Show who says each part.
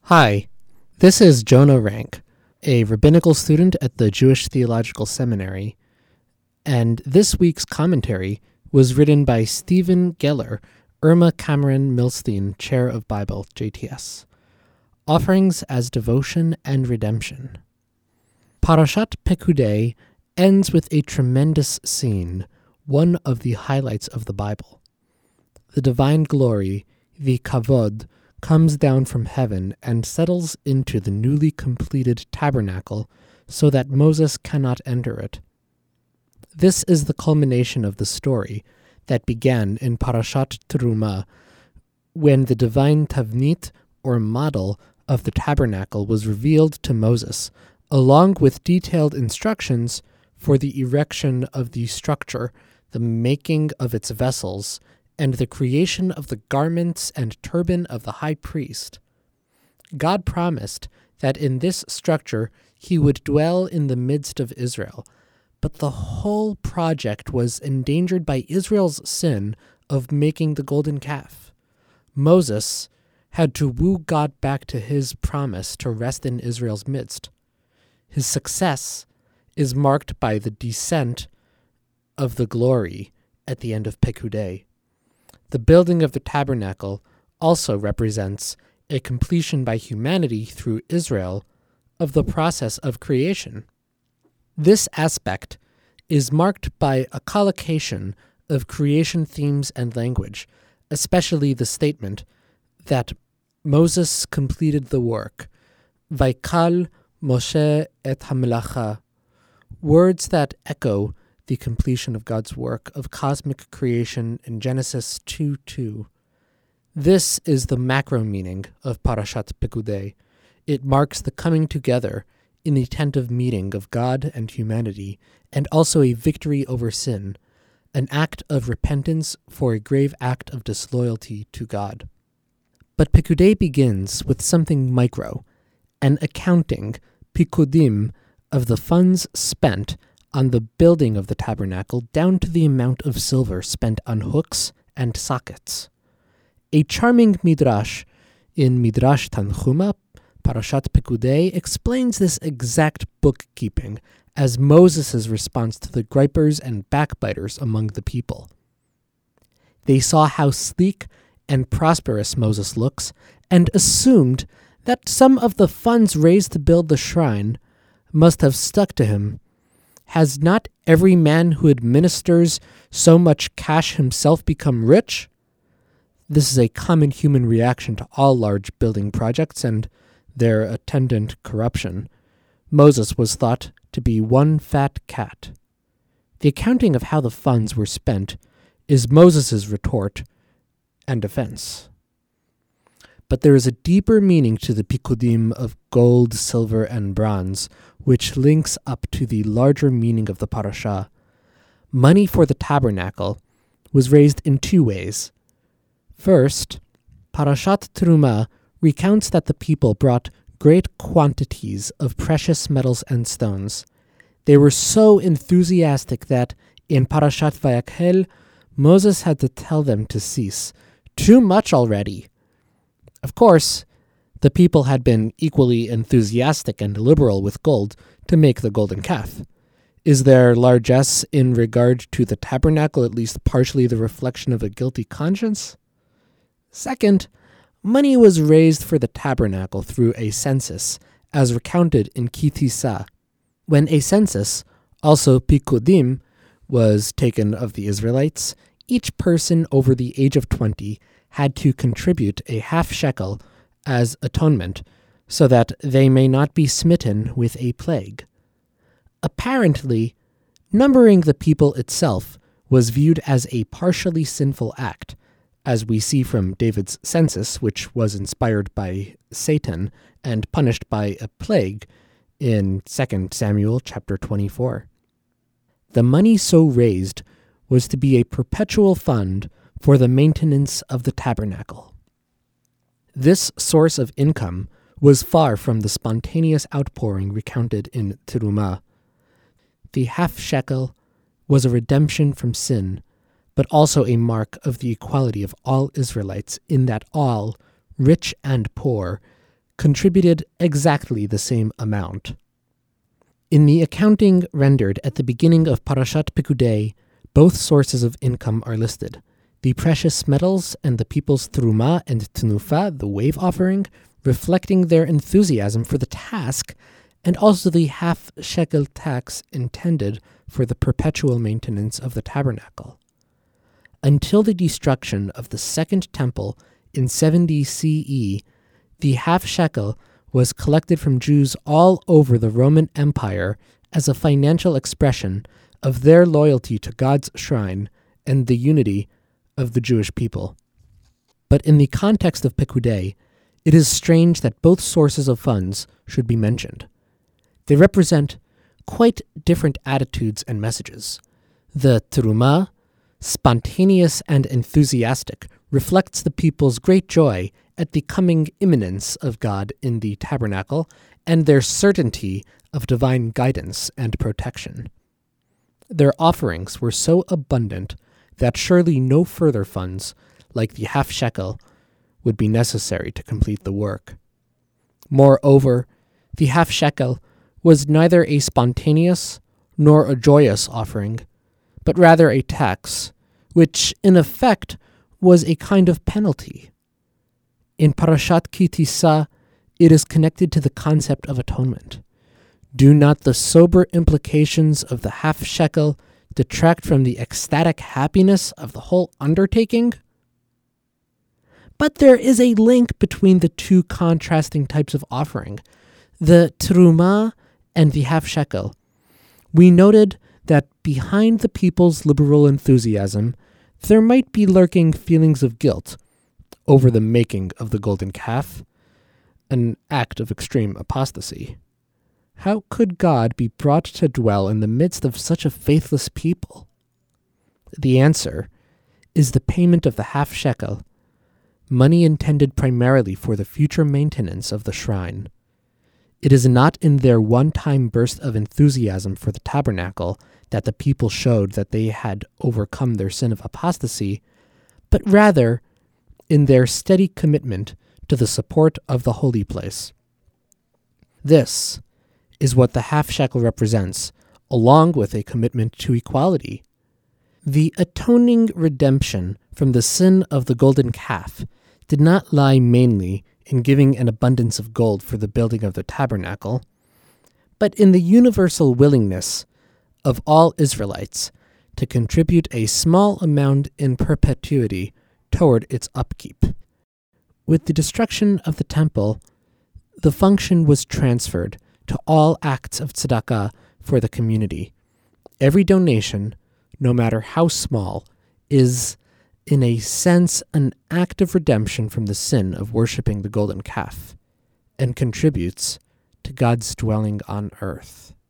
Speaker 1: Hi, this is Jonah Rank, a rabbinical student at the Jewish Theological Seminary, and this week's commentary was written by Stephen Geller, Irma Cameron Milstein Chair of Bible, JTS. Offerings as Devotion and Redemption. Parashat Pekudei ends with a tremendous scene, one of the highlights of the Bible. The divine glory, the kavod, comes down from heaven and settles into the newly completed tabernacle so that Moses cannot enter it. This is the culmination of the story that began in Parashat Terumah, when the divine tavnit, or model, of the tabernacle was revealed to Moses, along with detailed instructions for the erection of the structure, the making of its vessels, and the creation of the garments and turban of the high priest. God promised that in this structure he would dwell in the midst of Israel, but the whole project was endangered by Israel's sin of making the golden calf. Moses had to woo God back to his promise to rest in Israel's midst. His success is marked by the descent of the glory at the end of Pekudei. The building of the tabernacle also represents a completion by humanity through Israel of the process of creation. This aspect is marked by a collocation of creation themes and language, especially the statement that Moses completed the work, Vaikal Moshe et hamelacha, words that echo the completion of God's work of cosmic creation in Genesis 2:2. This is the macro meaning of Parashat Pekudei. It marks the coming together in the tent of meeting of God and humanity, and also a victory over sin, an act of repentance for a grave act of disloyalty to God. But Pekudei begins with something micro, an accounting, pikudim, of the funds spent on the building of the tabernacle down to the amount of silver spent on hooks and sockets. A charming midrash in Midrash Tanchuma, Parashat Pekudei, explains this exact bookkeeping as Moses' response to the gripers and backbiters among the people. They saw how sleek and prosperous Moses looks and assumed that some of the funds raised to build the shrine must have stuck to him. Has not every man who administers so much cash himself become rich? This is a common human reaction to all large building projects and their attendant corruption. Moses was thought to be one fat cat. The accounting of how the funds were spent is Moses' retort and defense. But there is a deeper meaning to the pikudim of gold, silver, and bronze, which links up to the larger meaning of the parasha. Money for the tabernacle was raised in two ways. First, Parashat Terumah recounts that the people brought great quantities of precious metals and stones. They were so enthusiastic that, in Parashat Vayakhel, Moses had to tell them to cease. Too much already. Of course, the people had been equally enthusiastic and liberal with gold to make the golden calf. Is their largesse in regard to the tabernacle at least partially the reflection of a guilty conscience? Second, money was raised for the tabernacle through a census, as recounted in Ki Tisa. When a census, also pikudim, was taken of the Israelites, each person over the age of 20 had to contribute a half shekel as atonement, so that they may not be smitten with a plague. Apparently, numbering the people itself was viewed as a partially sinful act, as we see from David's census, which was inspired by Satan and punished by a plague in 2 Samuel chapter 24. The money so raised was to be a perpetual fund for the maintenance of the tabernacle. This source of income was far from the spontaneous outpouring recounted in Terumah. The half shekel was a redemption from sin, but also a mark of the equality of all Israelites in that all, rich and poor, contributed exactly the same amount. In the accounting rendered at the beginning of Parashat Pekudei, both sources of income are listed: the precious metals and the people's Truma and Tenufa, the wave offering, reflecting their enthusiasm for the task, and also the half-shekel tax intended for the perpetual maintenance of the tabernacle. Until the destruction of the Second Temple in 70 CE, the half-shekel was collected from Jews all over the Roman Empire as a financial expression of their loyalty to God's shrine and the unity of the Jewish people. But in the context of Pekudei, it is strange that both sources of funds should be mentioned. They represent quite different attitudes and messages. The Teruma, spontaneous and enthusiastic, reflects the people's great joy at the coming imminence of God in the tabernacle and their certainty of divine guidance and protection. Their offerings were so abundant that surely no further funds, like the half-shekel, would be necessary to complete the work. Moreover, the half-shekel was neither a spontaneous nor a joyous offering, but rather a tax, which in effect was a kind of penalty. In Parashat Ki Tisa, it is connected to the concept of atonement. Do not the sober implications of the half-shekel detract from the ecstatic happiness of the whole undertaking? But there is a link between the two contrasting types of offering, the teruma and the half-shekel. We noted that behind the people's liberal enthusiasm, there might be lurking feelings of guilt over the making of the golden calf, an act of extreme apostasy. How could God be brought to dwell in the midst of such a faithless people? The answer is the payment of the half-shekel, money intended primarily for the future maintenance of the shrine. It is not in their one-time burst of enthusiasm for the tabernacle that the people showed that they had overcome their sin of apostasy, but rather in their steady commitment to the support of the holy place. This is what the half-shekel represents, along with a commitment to equality. The atoning redemption from the sin of the golden calf did not lie mainly in giving an abundance of gold for the building of the tabernacle, but in the universal willingness of all Israelites to contribute a small amount in perpetuity toward its upkeep. With the destruction of the temple, the function was transferred to all acts of tzedakah for the community. Every donation, no matter how small, is, in a sense, an act of redemption from the sin of worshipping the golden calf, and contributes to God's dwelling on earth.